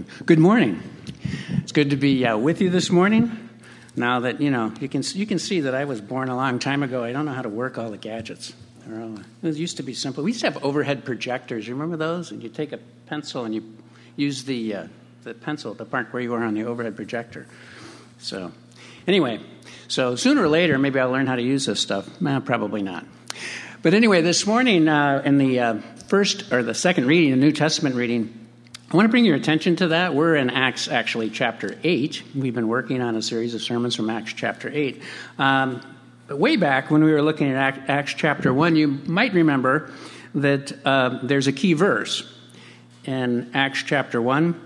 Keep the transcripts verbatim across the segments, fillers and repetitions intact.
Good morning. It's good to be uh, with you this morning. Now that, you know, you can you can see that I was born a long time ago. I don't know how to work all the gadgets. All, it used to be simple. We used to have overhead projectors. You remember those? And you take a pencil and you use the uh, the pencil, the part where you are on the overhead projector. So anyway, so sooner or later, maybe I'll learn how to use this stuff. Eh, probably not. But anyway, this morning uh, in the uh, first or the second reading, the New Testament reading, I want to bring your attention to that. We're in Acts, actually, chapter eight. We've been working on a series of sermons from Acts chapter eight. Um, but way back when we were looking at Acts chapter one, you might remember that uh, there's a key verse in Acts chapter one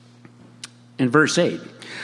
in verse eight.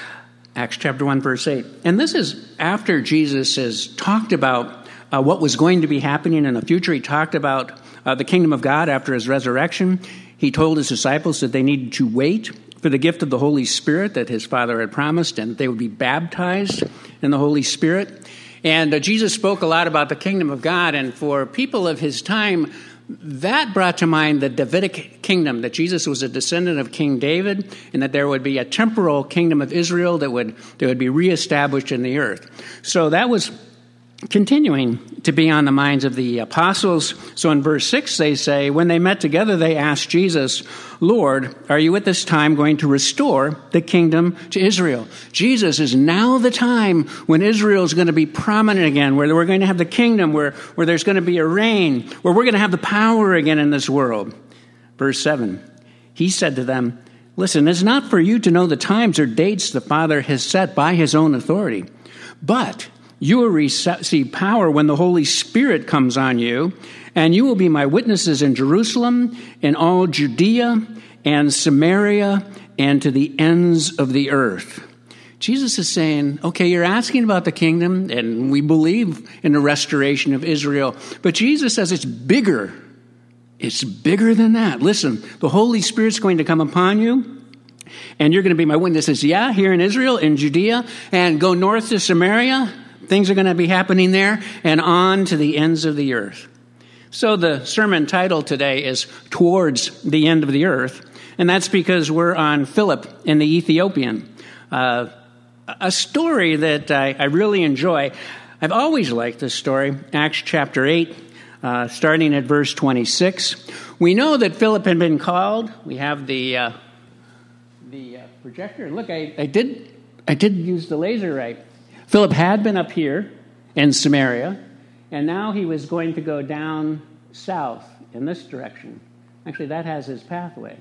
Acts chapter one, verse eight. And this is after Jesus has talked about uh, what was going to be happening in the future. He talked about uh, the kingdom of God after his resurrection. He told his disciples that they needed to wait for the gift of the Holy Spirit that his Father had promised, and they would be baptized in the Holy Spirit. And uh, Jesus spoke a lot about the kingdom of God, and for people of his time, that brought to mind the Davidic kingdom, that Jesus was a descendant of King David, and that there would be a temporal kingdom of Israel that would, that would be reestablished in the earth. So that was continuing to be on the minds of the apostles. So in verse six, they say, when they met together, they asked Jesus, Lord, are you at this time going to restore the kingdom to Israel? Jesus, is now the time when Israel is going to be prominent again, where we're going to have the kingdom, where, where there's going to be a reign, where we're going to have the power again in this world. Verse seven, he said to them, listen, it's not for you to know the times or dates the Father has set by his own authority, but you will receive power when the Holy Spirit comes on you, and you will be my witnesses in Jerusalem, in all Judea and Samaria, and to the ends of the earth. Jesus is saying, okay, you're asking about the kingdom, and we believe in the restoration of Israel, but Jesus says it's bigger. It's bigger than that. Listen, the Holy Spirit's going to come upon you, and you're going to be my witnesses, yeah, here in Israel, in Judea, and go north to Samaria. Things are going to be happening there, and on to the ends of the earth. So the sermon title today is Towards the End of the Earth, and that's because we're on Philip and the Ethiopian, uh, a story that I, I really enjoy. I've always liked this story, Acts chapter eight, uh, starting at verse twenty-six. We know that Philip had been called. We have the uh, the uh, projector. Look, I, I did I did use the laser right. Philip had been up here in Samaria, and now he was going to go down south in this direction. Actually, that has his pathway.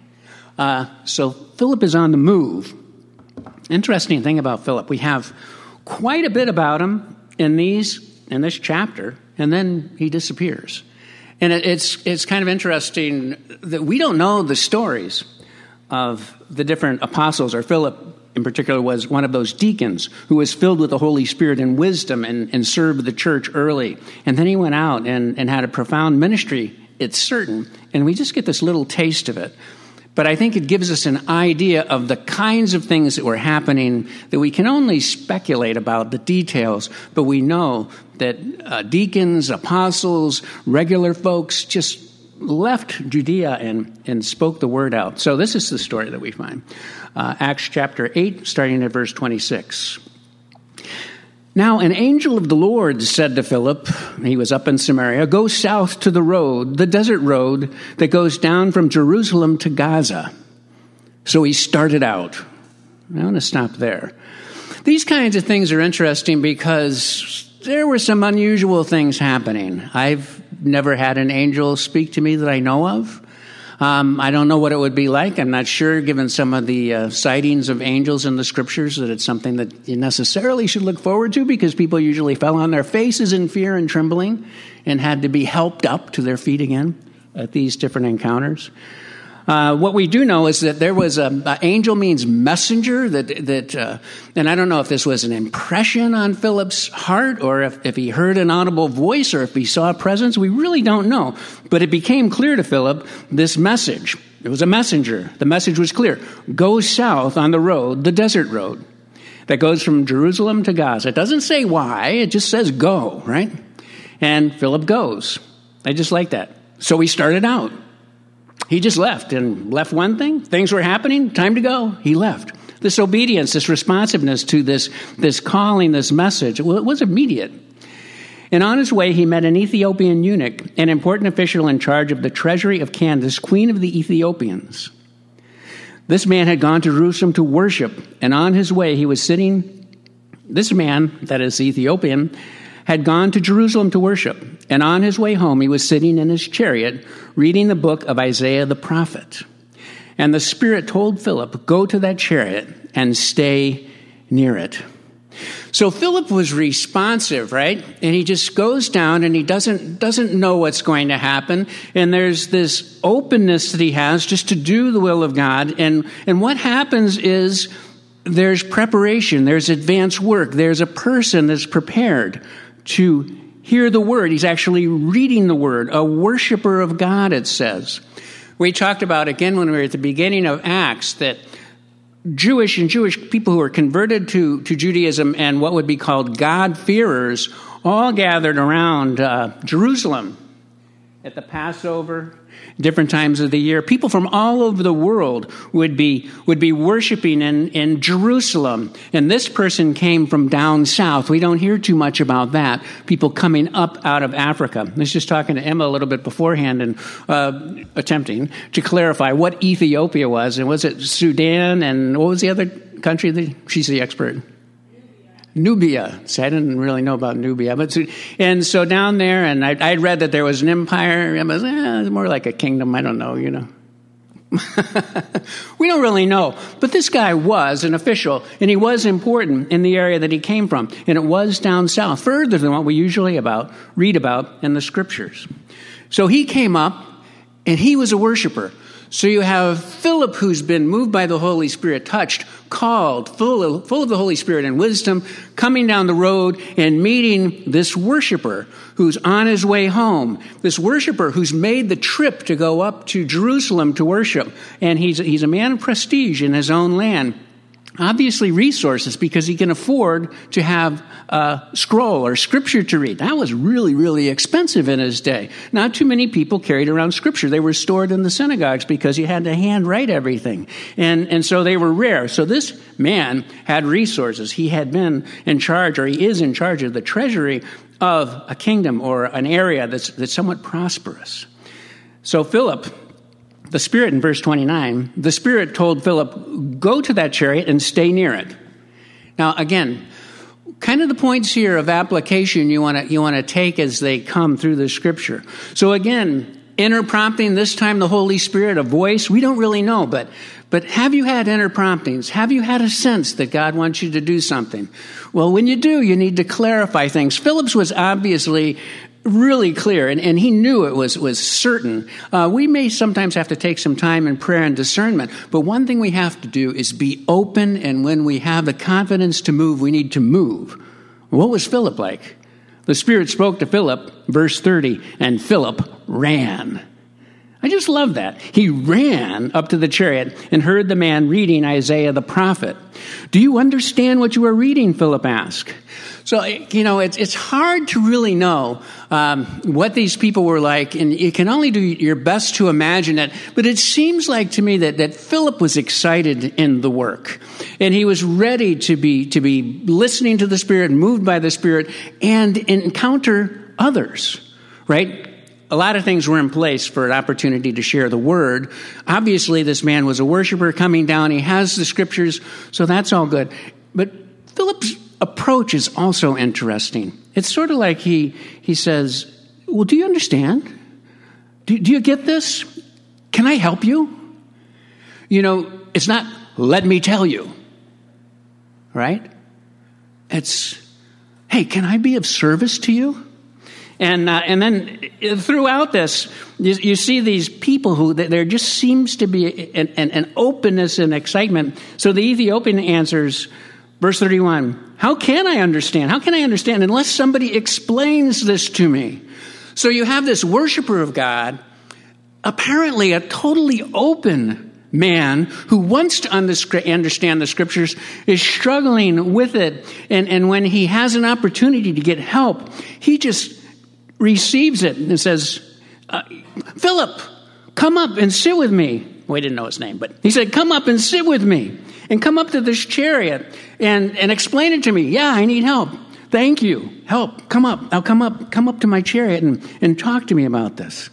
Uh, so Philip is on the move. Interesting thing about Philip, we have quite a bit about him in these in this chapter, and then he disappears. And it, it's it's kind of interesting that we don't know the stories of the different apostles, or Philip in particular was one of those deacons who was filled with the Holy Spirit and wisdom and, and served the church early. And then he went out and, and had a profound ministry, it's certain. And we just get this little taste of it. But I think it gives us an idea of the kinds of things that were happening that we can only speculate about the details. But we know that uh, deacons, apostles, regular folks just left Judea and, and spoke the word out. So this is the story that we find. Uh, Acts chapter eight, starting at verse twenty-six. Now an angel of the Lord said to Philip, he was up in Samaria, go south to the road, the desert road that goes down from Jerusalem to Gaza. So he started out. I want to stop there. These kinds of things are interesting because there were some unusual things happening. I've never had an angel speak to me that I know of. Um, I don't know what it would be like. I'm not sure, given some of the uh, sightings of angels in the scriptures, that it's something that you necessarily should look forward to, because people usually fell on their faces in fear and trembling and had to be helped up to their feet again at these different encounters. Uh, what we do know is that there was a, a angel means messenger that, that uh, and I don't know if this was an impression on Philip's heart, or if, if he heard an audible voice, or if he saw a presence. We really don't know. But it became clear to Philip, this message. It was a messenger. The message was clear. Go south on the road, the desert road, that goes from Jerusalem to Gaza. It doesn't say why. It just says go, right? And Philip goes. I just like that. So he started out. He just left and left one thing. Things were happening. Time to go. He left. This obedience, this responsiveness to this, this calling, this message, well, it was immediate. And on his way, he met an Ethiopian eunuch, an important official in charge of the treasury of Candace, queen of the Ethiopians. This man had gone to Jerusalem to worship, and on his way, he was sitting. This man, that is the Ethiopian, had gone to Jerusalem to worship, and on his way home, he was sitting in his chariot, reading the book of Isaiah the prophet. And the Spirit told Philip, go to that chariot and stay near it. So Philip was responsive, right? And he just goes down and he doesn't doesn't know what's going to happen. And there's this openness that he has just to do the will of God. And, and what happens is there's preparation, there's advanced work, there's a person that's prepared to hear the word. He's actually reading the word, a worshiper of God, it says. We talked about, again, when we were at the beginning of Acts, that Jewish and Jewish people who were converted to, to Judaism and what would be called God-fearers all gathered around uh, Jerusalem at the Passover, different times of the year. People from all over the world would be would be worshiping in, in Jerusalem. And this person came from down south. We don't hear too much about that. People coming up out of Africa. I was just talking to Emma a little bit beforehand and uh, attempting to clarify what Ethiopia was. And was it Sudan and what was the other country? That, she's the expert. Nubia. So I didn't really know about Nubia. But and so down there, and I, I'd read that there was an empire. It was eh, more like a kingdom. I don't know, you know. We don't really know. But this guy was an official, and he was important in the area that he came from. And it was down south, further than what we usually about read about in the scriptures. So he came up, and he was a worshiper. So you have Philip, who's been moved by the Holy Spirit, touched, called, full of, full of the Holy Spirit and wisdom, coming down the road and meeting this worshiper who's on his way home. This worshiper who's made the trip to go up to Jerusalem to worship. And he's, he's a man of prestige in his own land. Obviously resources, because he can afford to have a scroll or scripture to read. That was really, really expensive in his day. Not too many people carried around scripture. They were stored in the synagogues because you had to handwrite everything. And, and so they were rare. So this man had resources. He had been in charge, or he is in charge of the treasury of a kingdom or an area that's, that's somewhat prosperous. So Philip, the Spirit in verse twenty-nine, the Spirit told Philip, go to that chariot and stay near it. Now, again, kind of the points here of application you want to you want to take as they come through the scripture. So again, inner prompting, this time the Holy Spirit, a voice, we don't really know, but but have you had inner promptings? Have you had a sense that God wants you to do something? Well, when you do, you need to clarify things. Philip's was obviously really clear, and, and he knew it was, was certain. Uh, we may sometimes have to take some time in prayer and discernment, but one thing we have to do is be open, and when we have the confidence to move, we need to move. What was Philip like? The Spirit spoke to Philip, verse thirty, and Philip ran. I just love that. He ran up to the chariot and heard the man reading Isaiah the prophet. Do you understand what you are reading? Philip asked. So, you know, it's it's hard to really know um, what these people were like, and you can only do your best to imagine it. But it seems like to me that, that Philip was excited in the work, and he was ready to be to be listening to the Spirit, moved by the Spirit, and encounter others, right? A lot of things were in place for an opportunity to share the word. Obviously, this man was a worshiper coming down. He has the scriptures, so that's all good. But Philip's approach is also interesting. It's sort of like he he says, well, do you understand? Do, do you get this? Can I help you? You know, it's not, let me tell you, right? It's, hey, can I be of service to you? And uh, and then throughout this, you, you see these people who, there just seems to be an, an, an openness and excitement. So the Ethiopian answers, verse thirty-one, how can I understand? How can I understand unless somebody explains this to me? So you have this worshiper of God, apparently a totally open man who wants to understand the scriptures, is struggling with it. And, and when he has an opportunity to get help, he just receives it and says, uh, Philip, come up and sit with me. We didn't know his name, but he said, come up and sit with me and come up to this chariot and, and explain it to me. Yeah, I need help. Thank you. Help. Come up. I'll come up, come up to my chariot and, and talk to me about this.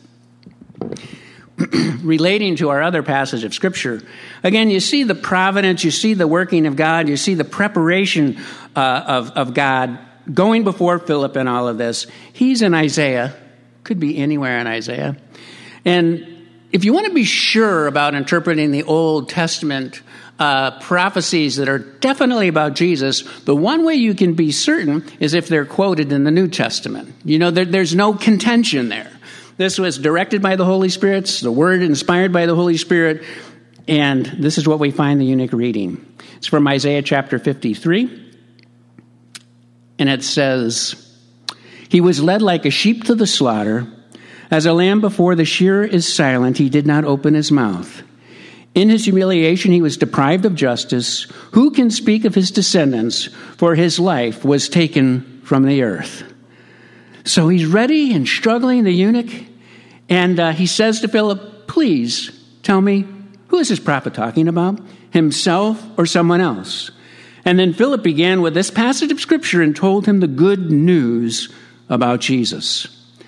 Relating to our other passage of Scripture, again, you see the providence, you see the working of God, you see the preparation uh, of, of God going before Philip in all of this. He's in Isaiah. Could be anywhere in Isaiah. And if you want to be sure about interpreting the Old Testament uh, prophecies that are definitely about Jesus, the one way you can be certain is if they're quoted in the New Testament. You know, there, there's no contention there. This was directed by the Holy Spirit, the Word inspired by the Holy Spirit, and this is what we find the eunuch reading. It's from Isaiah chapter fifty-three, and it says, he was led like a sheep to the slaughter. As a lamb before the shearer is silent, he did not open his mouth. In his humiliation, he was deprived of justice. Who can speak of his descendants? For his life was taken from the earth. So he's ready and struggling, the eunuch, and uh, he says to Philip, please tell me, who is this prophet talking about? Himself or someone else? And then Philip began with this passage of Scripture and told him the good news about Jesus.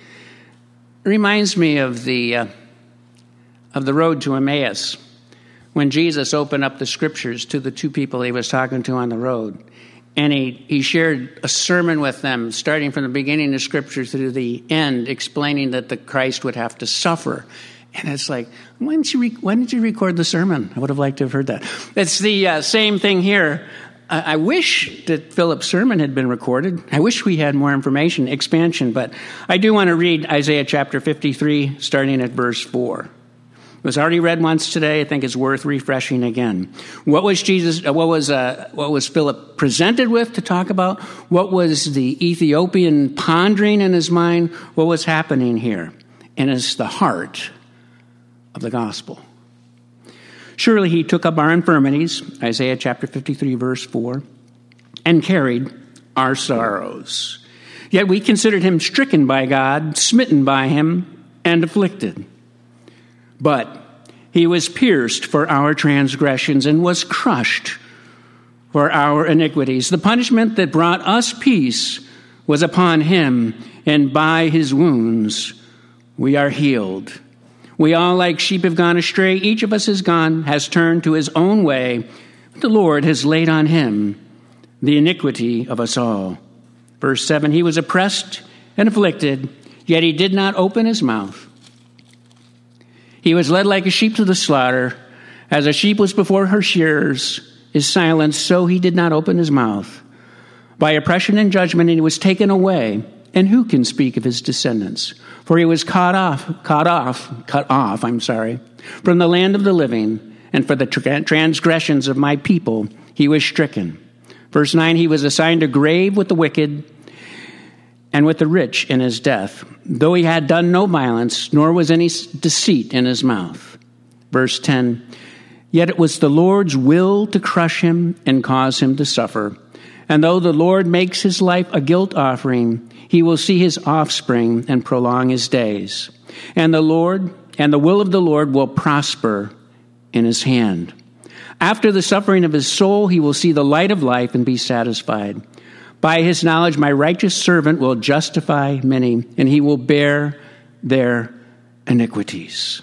It reminds me of the uh, of the road to Emmaus, when Jesus opened up the Scriptures to the two people he was talking to on the road. And he, he shared a sermon with them, starting from the beginning of Scripture through the end, explaining that the Christ would have to suffer. And it's like, why didn't you, re- why didn't you record the sermon? I would have liked to have heard that. It's the uh, same thing here. I, I wish that Philip's sermon had been recorded. I wish we had more information, expansion. But I do want to read Isaiah chapter fifty-three, starting at verse four. It was already read once today. I think it's worth refreshing again. What was Jesus? What was uh, what was Philip presented with to talk about? What was the Ethiopian pondering in his mind? What was happening here? And it's the heart of the gospel. Surely he took up our infirmities, Isaiah chapter fifty-three, verse four, and carried our sorrows. Yet we considered him stricken by God, smitten by him, and afflicted. But he was pierced for our transgressions and was crushed for our iniquities. The punishment that brought us peace was upon him, and by his wounds we are healed. We all like sheep have gone astray. Each of us has gone, has turned to his own way. The Lord has laid on him the iniquity of us all. Verse seven, he was oppressed and afflicted, yet he did not open his mouth. He was led like a sheep to the slaughter. As a sheep was before her shearers is silent, so he did not open his mouth. By oppression and judgment he was taken away. And who can speak of his descendants? For he was cut off, cut off, cut off, I'm sorry, from the land of the living, and for the tra- transgressions of my people he was stricken. Verse nine, he was assigned a grave with the wicked and with the rich in his death, though he had done no violence, nor was any deceit in his mouth. Verse ten, yet it was the Lord's will to crush him and cause him to suffer. And though the Lord makes his life a guilt offering, he will see his offspring and prolong his days. And the Lord and the will of the Lord will prosper in his hand. After the suffering of his soul, he will see the light of life and be satisfied. By his knowledge, my righteous servant will justify many, and he will bear their iniquities.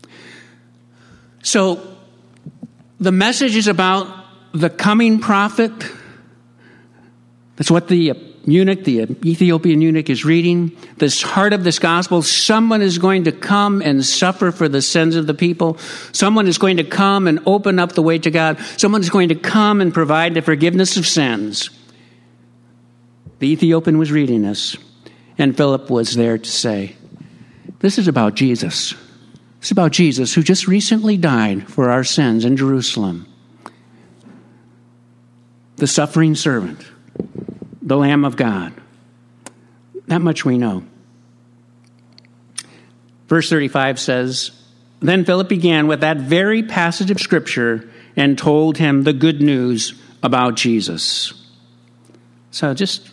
So the message is about the coming prophet. That's what the eunuch, the Ethiopian eunuch, is reading. This heart of this gospel, someone is going to come and suffer for the sins of the people. Someone is going to come and open up the way to God. Someone is going to come and provide the forgiveness of sins. The Ethiopian was reading this, and Philip was there to say, this is about Jesus. It's about Jesus, who just recently died for our sins in Jerusalem. The suffering servant, the Lamb of God. That much we know. Verse thirty-five says, then Philip began with that very passage of Scripture and told him the good news about Jesus. So just,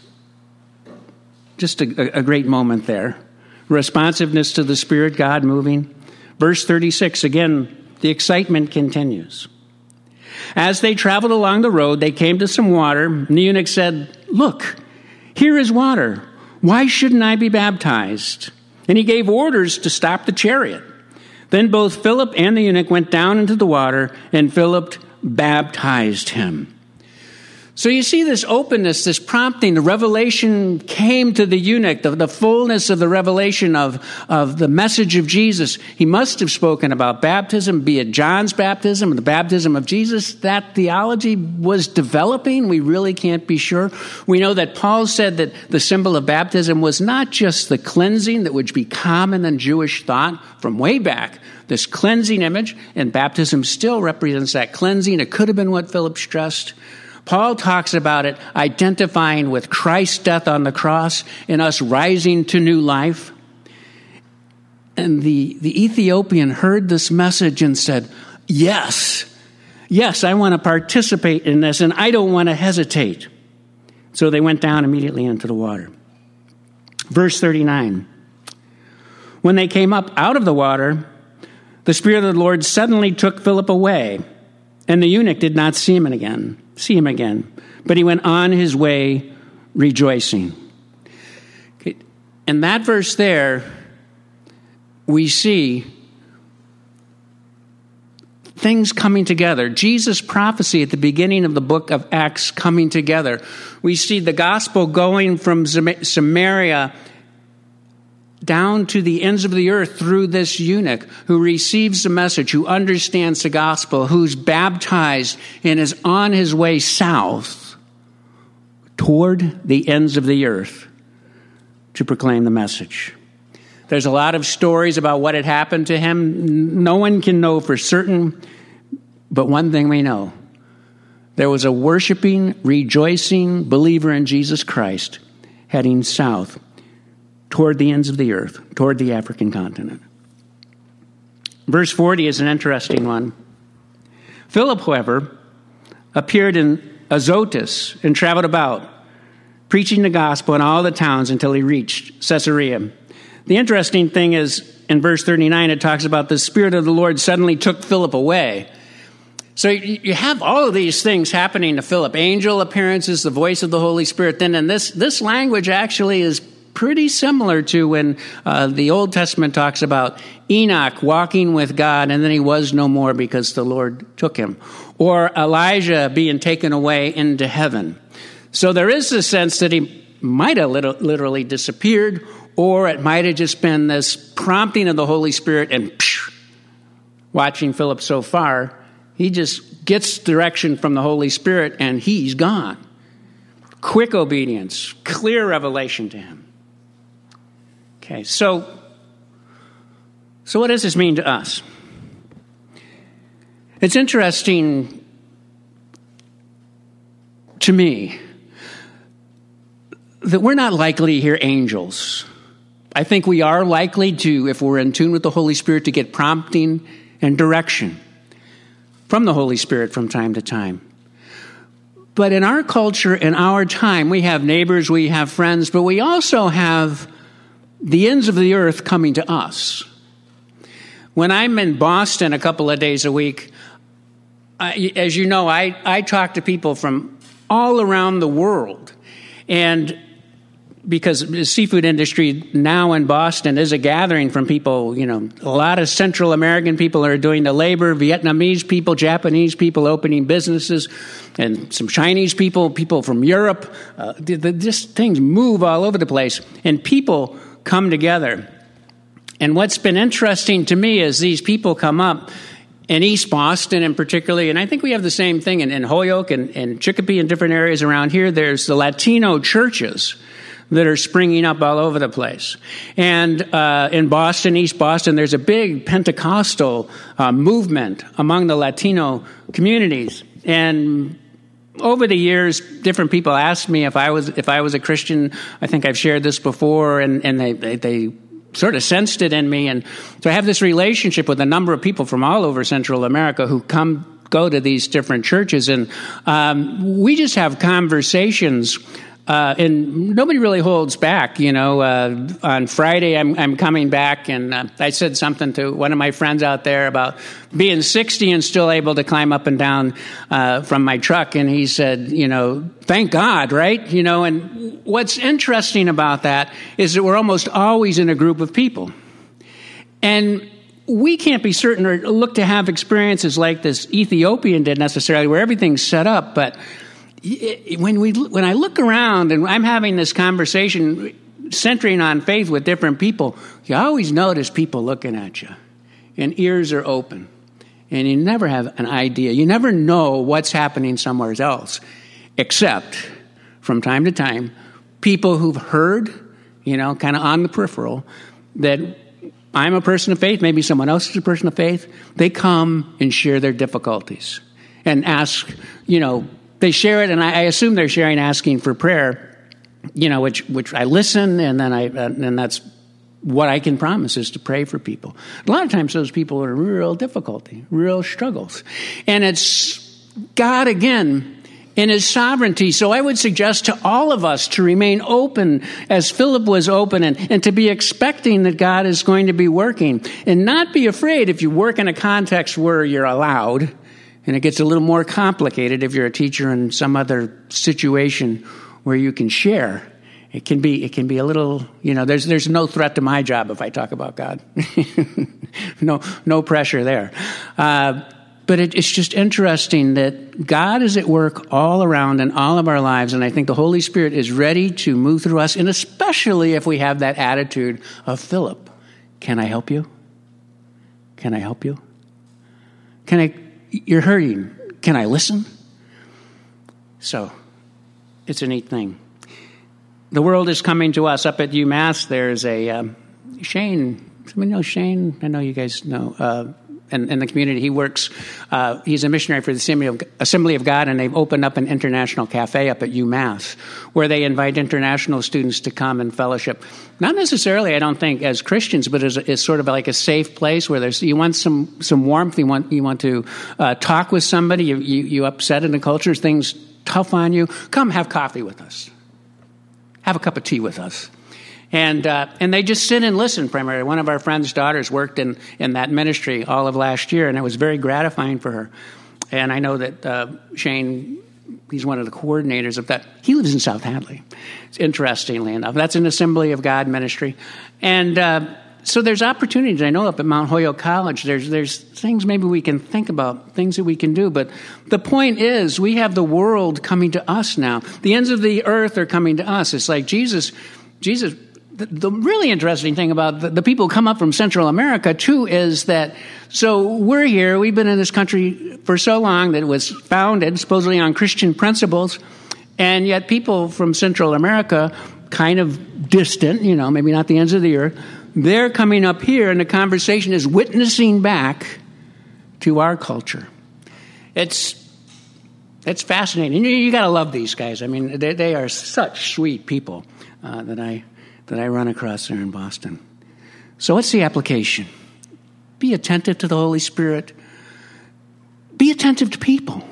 just a, a great moment there. Responsiveness to the Spirit, God moving. Verse thirty-six, again, the excitement continues. As they traveled along the road, they came to some water, and the eunuch said, "Look, here is water. Why shouldn't I be baptized?" And he gave orders to stop the chariot. Then both Philip and the eunuch went down into the water, and Philip baptized him. So you see this openness, this prompting, the revelation came to the eunuch, the, the fullness of the revelation of, of the message of Jesus. He must have spoken about baptism, be it John's baptism or the baptism of Jesus. That theology was developing. We really can't be sure. We know that Paul said that the symbol of baptism was not just the cleansing that would be common in Jewish thought from way back. This cleansing image, and baptism still represents that cleansing. It could have been what Philip stressed. Paul talks about it identifying with Christ's death on the cross and us rising to new life. And the, the Ethiopian heard this message and said, yes, yes, I want to participate in this, and I don't want to hesitate. So they went down immediately into the water. Verse thirty-nine, when they came up out of the water, the Spirit of the Lord suddenly took Philip away, and the eunuch did not see him again. See him again, but he went on his way rejoicing. Okay. In that verse there, we see things coming together. Jesus' prophecy at the beginning of the book of Acts coming together. We see the gospel going from Samaria down to the ends of the earth through this eunuch who receives the message, who understands the gospel, who's baptized and is on his way south toward the ends of the earth to proclaim the message. There's a lot of stories about what had happened to him. No one can know for certain, but one thing we know. There was a worshiping, rejoicing believer in Jesus Christ heading south toward the ends of the earth, toward the African continent. Verse forty is an interesting one. Philip, however, appeared in Azotus and traveled about, preaching the gospel in all the towns until he reached Caesarea. The interesting thing is, in verse thirty-nine, it talks about the Spirit of the Lord suddenly took Philip away. So you have all of these things happening to Philip. Angel appearances, the voice of the Holy Spirit. Then, and this, this language actually is pretty similar to when uh, the Old Testament talks about Enoch walking with God, and then he was no more because the Lord took him. Or Elijah being taken away into heaven. So there is a sense that he might have literally disappeared, or it might have just been this prompting of the Holy Spirit, and psh, watching Philip so far, he just gets direction from the Holy Spirit and he's gone. Quick obedience, clear revelation to him. Okay, so, so what does this mean to us? It's interesting to me that we're not likely to hear angels. I think we are likely to, if we're in tune with the Holy Spirit, to get prompting and direction from the Holy Spirit from time to time. But in our culture, in our time, we have neighbors, we have friends, but we also have the ends of the earth coming to us. When I'm in Boston a couple of days a week, I, as you know, I, I talk to people from all around the world. And because the seafood industry now in Boston is a gathering from people, you know, a lot of Central American people are doing the labor, Vietnamese people, Japanese people opening businesses, and some Chinese people, people from Europe. Uh, the, the, just things move all over the place, and people come together. And what's been interesting to me is these people come up in East Boston in particular, and I think we have the same thing in, in Holyoke and, and Chicopee and different areas around here. There's the Latino churches that are springing up all over the place. And uh, in Boston, East Boston, there's a big Pentecostal uh, movement among the Latino communities. And over the years, different people asked me if I was if I was a Christian. I think I've shared this before, and, and they, they, they sort of sensed it in me. And so I have this relationship with a number of people from all over Central America who come go to these different churches. And um, we just have conversations Uh, and nobody really holds back, you know. Uh, on Friday, I'm, I'm coming back, and uh, I said something to one of my friends out there about being sixty and still able to climb up and down uh, from my truck. And he said, you know, thank God, right? You know, and what's interesting about that is that we're almost always in a group of people. And we can't be certain or look to have experiences like this Ethiopian did necessarily, where everything's set up, but When we when I look around and I'm having this conversation centering on faith with different people, you always notice people looking at you, and ears are open, and you never have an idea. You never know what's happening somewhere else, except from time to time, people who've heard, you know, kind of on the peripheral, that I'm a person of faith, maybe someone else is a person of faith. They come and share their difficulties and ask, you know, they share it, and I, I assume they're sharing, asking for prayer, you know, which which I listen, and then I uh, and that's what I can promise is to pray for people. A lot of times, those people are in real difficulty, real struggles, and it's God again in His sovereignty. So I would suggest to all of us to remain open, as Philip was open, and, and to be expecting that God is going to be working, and not be afraid if you work in a context where you're allowed. And it gets a little more complicated if you're a teacher in some other situation where you can share. It can be it can be a little, you know, there's there's no threat to my job if I talk about God. no no pressure there. Uh, but it, it's just interesting that God is at work all around in all of our lives, and I think the Holy Spirit is ready to move through us, and especially if we have that attitude of Philip. Can I help you? Can I help you? Can I... You're hurting. Can I listen? So, it's a neat thing. The world is coming to us. Up at UMass, there's a um, Shane. Somebody know Shane? I know you guys know. Uh, in, in the community, he works. Uh, he's a missionary for the Assembly of, Assembly of God, and they've opened up an international cafe up at UMass, where they invite international students to come and fellowship. Not necessarily, I don't think, as Christians, but as, as sort of like a safe place where there's you want some some warmth. You want you want to uh, talk with somebody. You, you you upset in the culture, things tough on you. Come have coffee with us. Have a cup of tea with us. And uh, and they just sit and listen primarily. One of our friend's daughters worked in, in that ministry all of last year, and it was very gratifying for her. And I know that uh, Shane, he's one of the coordinators of that. He lives in South Hadley, interestingly enough. That's an Assembly of God ministry. And uh, so there's opportunities. I know up at Mount Holyoke College, there's there's things maybe we can think about, things that we can do. But the point is, we have the world coming to us now. The ends of the earth are coming to us. It's like Jesus, Jesus... The, the really interesting thing about the, the people who come up from Central America, too, is that, so we're here, we've been in this country for so long that it was founded supposedly on Christian principles, and yet people from Central America, kind of distant, you know, maybe not the ends of the earth, they're coming up here, and the conversation is witnessing back to our culture. It's it's fascinating. You, you got to love these guys. I mean, they, they are such sweet people uh, that I... that I run across there in Boston. So what's the application? Be attentive to the Holy Spirit. Be attentive to people.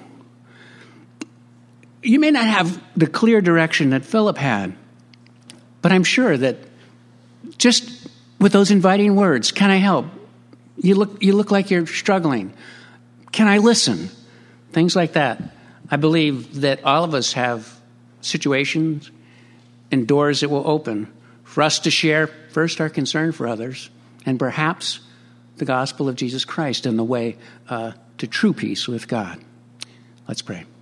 You may not have the clear direction that Philip had, but I'm sure that just with those inviting words, can I help? You look, you look like you're struggling. Can I listen? Things like that. I believe that all of us have situations and doors that will open for us to share, first, our concern for others, and perhaps the gospel of Jesus Christ and the way uh, to true peace with God. Let's pray.